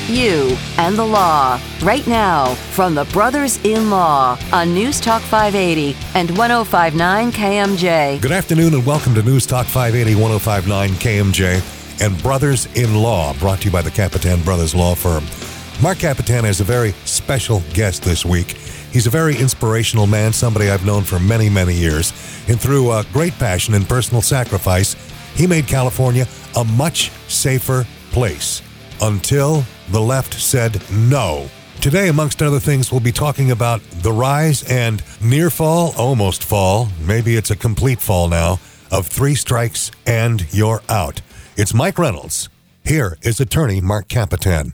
you, and the law. Right now, from the Brothers-in-Law on News Talk 580 and 105.9 KMJ. Good afternoon and welcome to News Talk 580, 105.9 KMJ and Brothers-in-Law, brought to you by the Capitan Brothers Law Firm. Mark Capitan has a very special guest this week. He's a very inspirational man, somebody I've known for many, many years. And through great passion and personal sacrifice, he made California a much safer place until the left said no. Today, amongst other things, we'll be talking about the rise and near fall, almost fall, maybe it's a complete fall now, of 3 strikes and you're out. It's Mike Reynolds. Here is attorney Mark Capitan.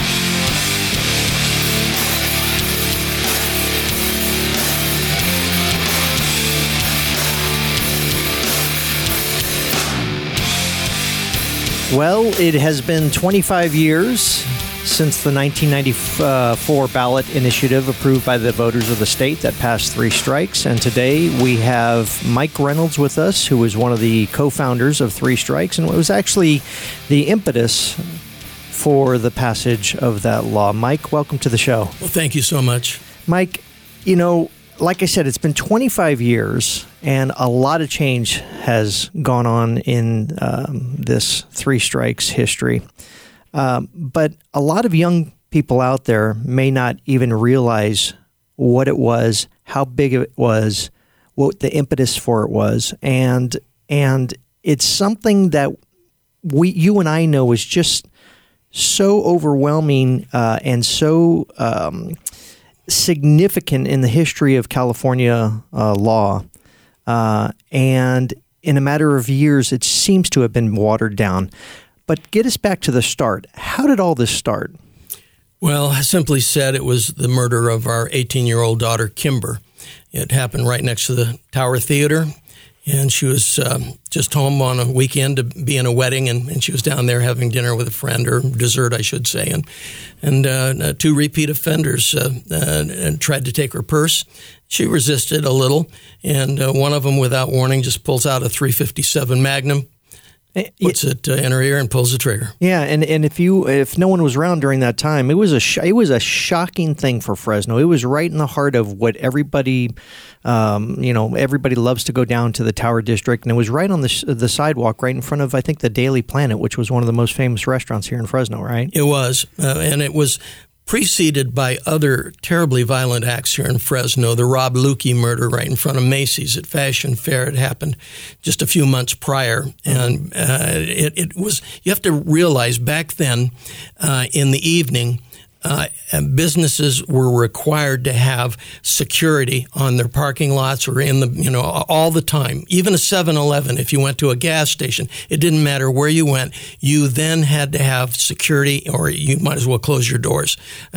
Well, it has been 25 years since the 1994 ballot initiative approved by the voters of the state that passed 3 strikes. And today we have Mike Reynolds with us, who is one of the co-founders of 3 strikes, and it was actually the impetus for the passage of that law. Mike, welcome to the show. Well, thank you so much. Mike, you know, like I said, it's been 25 years, and a lot of change has gone on in this 3 strikes history. But a lot of young people out there may not even realize what it was, how big it was, what the impetus for it was, and it's something that you and I know is just so overwhelming and so significant in the history of California law, and in a matter of years, it seems to have been watered down. But get us back to the start. How did all this start? Well, simply said, it was the murder of our 18-year-old daughter, Kimber. It happened right next to the Tower Theater, and she was just home on a weekend to be in a wedding, and she was down there having dinner with a friend, or dessert, I should say, and 2 repeat offenders tried to take her purse. She resisted a little, and one of them, without warning, just pulls out a .357 Magnum, puts it in her ear, and pulls the trigger. Yeah, and if no one was around during that time, it was a shocking thing for Fresno. It was right in the heart of what everybody, everybody loves to go down to the Tower District, and it was right on the sidewalk, right in front of, I think, the Daily Planet, which was one of the most famous restaurants here in Fresno, right? It was, and it was preceded by other terribly violent acts here in Fresno. The Rob Lukey murder right in front of Macy's at Fashion Fair. It happened just a few months prior. And it was, you have to realize back then in the evening, businesses were required to have security on their parking lots or in the, all the time. Even a 7-Eleven, if you went to a gas station, it didn't matter where you went, you then had to have security or you might as well close your doors.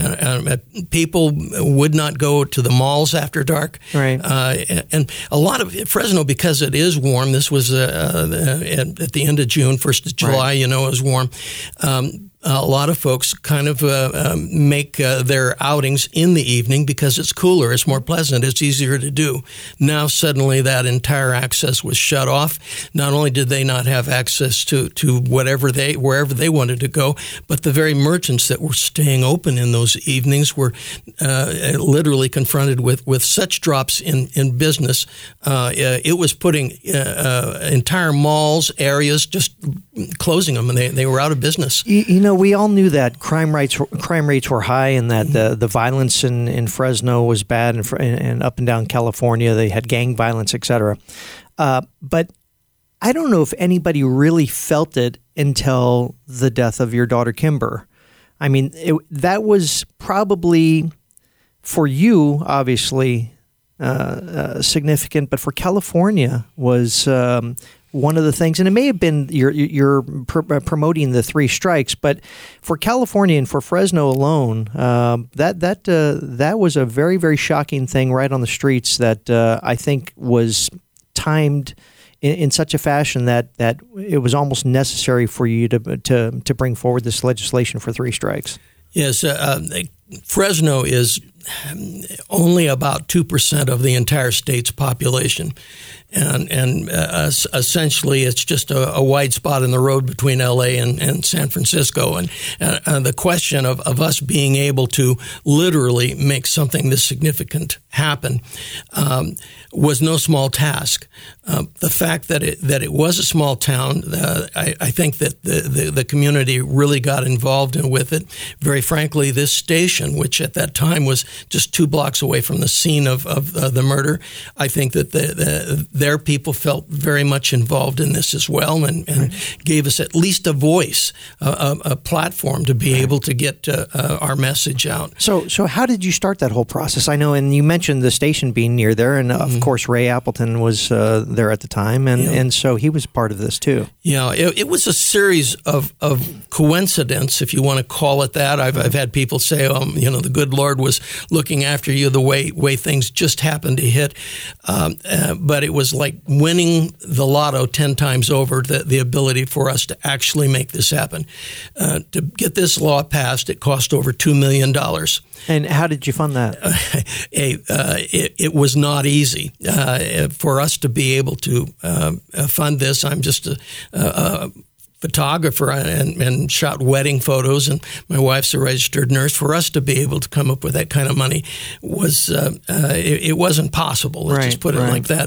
People would not go to the malls after dark. Right. And a lot of Fresno, because it is warm, this was at the end of June, 1st of July, right. It was warm. A lot of folks kind of make their outings in the evening because it's cooler, it's more pleasant, it's easier to do. Now suddenly that entire access was shut off. Not only did they not have access to wherever they wanted to go, but the very merchants that were staying open in those evenings were literally confronted with such drops in business. It was putting entire malls, areas, just closing them, and they were out of business. We all knew that crime rates were high, and that the violence in Fresno was bad, and up and down California they had gang violence, etc. But I don't know if anybody really felt it until the death of your daughter Kimber. I mean, that was probably for you, obviously significant, but for California was. One of the things, and it may have been you're promoting the 3 strikes, but for California and for Fresno alone, that was a very, very shocking thing right on the streets that I think was timed in such a fashion that it was almost necessary for you to bring forward this legislation for 3 strikes. Yes, Fresno is only about 2% of the entire state's population. And essentially, it's just a wide spot in the road between L.A. and San Francisco. And the question of us being able to literally make something this significant happen was no small task. The fact that it was a small town, I think that the community really got involved with it. Very frankly, this station, which at that time was just 2 blocks away from the scene of the murder, I think that their people felt very much involved in this as well, and gave us at least a voice, a platform to be able to get our message out. So how did you start that whole process? I know, and you mentioned the station being near there, and of course Ray Appleton was there at the time, and so he was part of this too. Yeah, it was a series of coincidence, if you want to call it that. I've had people say, the good Lord was looking after you the way things just happened to hit, but it was like winning the lotto 10 times over, the ability for us to actually make this happen. To get this law passed, it cost over $2 million. And how did you fund that? It was not easy for us to be able to fund this. I'm just a photographer and shot wedding photos, and my wife's a registered nurse. For us to be able to come up with that kind of money was it wasn't possible. Let's just put it like that.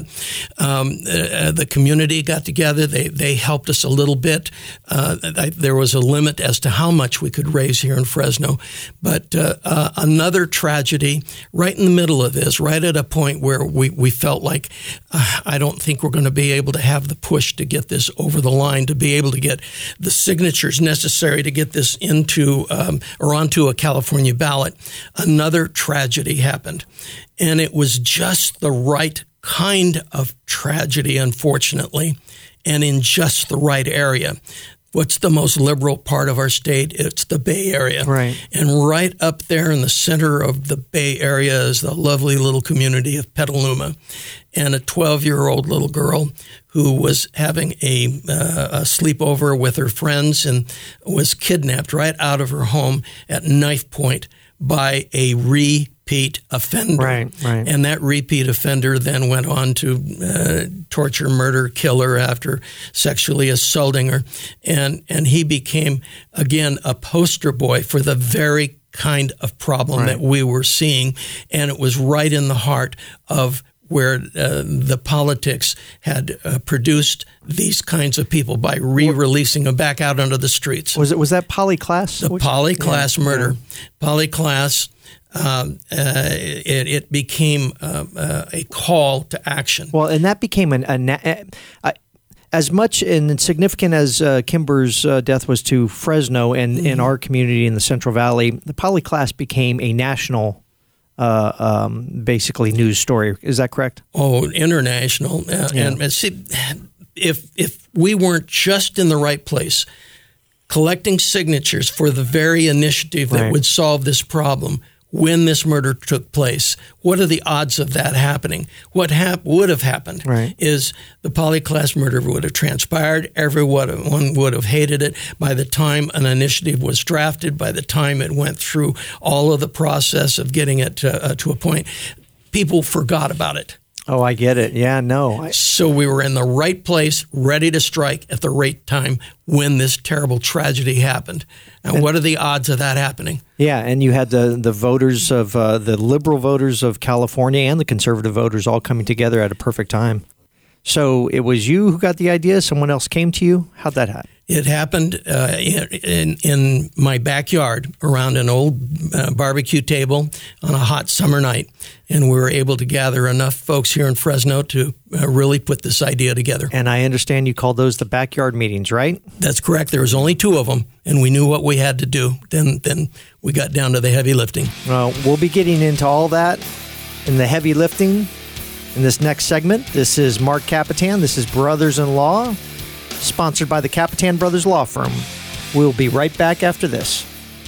The community got together. They helped us a little bit. There was a limit as to how much we could raise here in Fresno, but another tragedy right in the middle of this, right at a point where we felt like I don't think we're going to be able to have the push to get this over the line, to be able to get the signatures necessary to get this into or onto a California ballot. Another tragedy happened, and it was just the right kind of tragedy, unfortunately, and in just the right area. What's the most liberal part of our state? It's the Bay Area. Right. And right up there in the center of the Bay Area is the lovely little community of Petaluma. And a 12-year-old little girl who was having a sleepover with her friends and was kidnapped right out of her home at knife point by a repeat offender. Right. And that repeat offender then went on to torture, murder, kill her after sexually assaulting her. And he became, again, a poster boy for the very kind of problem that we were seeing. And it was right in the heart of where the politics had produced these kinds of people by re-releasing them back out onto the streets. Was that Polly Klaas? The Polly Klaas murder. Yeah. Polly Klaas, it became a call to action. Well, and that became as much and significant as Kimber's death was to Fresno and in our community in the Central Valley, the Polly Klaas became a national basically news story. Is that correct? Oh, international. And see, if we weren't just in the right place, collecting signatures for the very initiative that would solve this problem when this murder took place, what are the odds of that happening? What would have happened is the Polly Klaas murder would have transpired. Everyone would have hated it. By the time an initiative was drafted, by the time it went through all of the process of getting it to a point, people forgot about it. Oh, I get it. Yeah, no. So we were in the right place, ready to strike at the right time when this terrible tragedy happened. And what are the odds of that happening? Yeah, and you had the voters of the liberal voters of California and the conservative voters all coming together at a perfect time. So it was you who got the idea? Someone else came to you? How'd that happen? It happened in my backyard around an old barbecue table on a hot summer night. And we were able to gather enough folks here in Fresno to really put this idea together. And I understand you called those the backyard meetings, right? That's correct. There was only 2 of them, and we knew what we had to do. Then we got down to the heavy lifting. Well, we'll be getting into all that in the heavy lifting in this next segment. This is Mark Capitan. This is Brothers-in-Law, sponsored by the Capitan Brothers Law Firm. We'll be right back after this.